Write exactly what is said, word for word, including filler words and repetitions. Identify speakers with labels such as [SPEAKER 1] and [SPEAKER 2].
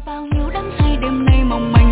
[SPEAKER 1] bao nhiêu đắm say đêm nay mong manh